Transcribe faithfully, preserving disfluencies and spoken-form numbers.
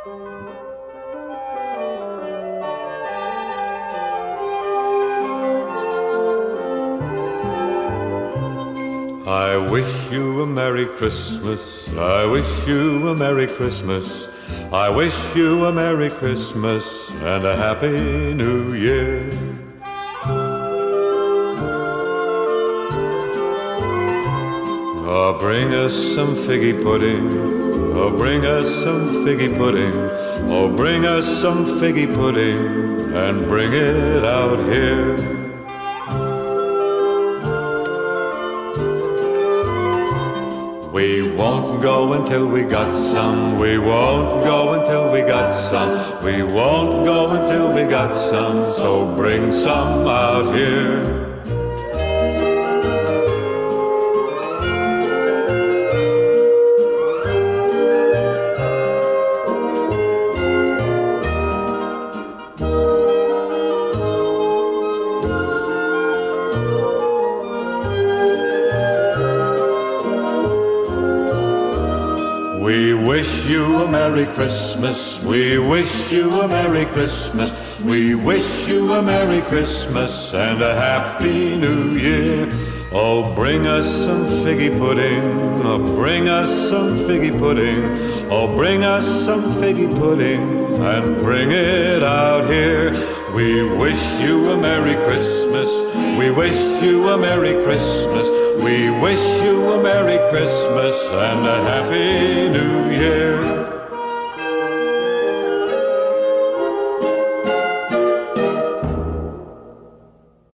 I wish you a Merry Christmas, I wish you a Merry Christmas, I wish you a Merry Christmas and a Happy New Year. Oh, bring us some figgy pudding, oh, bring us some figgy pudding, oh, bring us some figgy pudding and bring it out here. We won't go until we got some, we won't go until we got some, we won't go until we got some, so bring some out here. We wish you a Merry Christmas, we wish you a Merry Christmas, we wish you a Merry Christmas and a Happy New Year. Oh, bring us some figgy pudding, oh, bring us some figgy pudding, oh, bring us some figgy pudding and bring it out here. We wish you a Merry Christmas, we wish you a Merry Christmas, we wish you a Merry Christmas and a Happy New Year.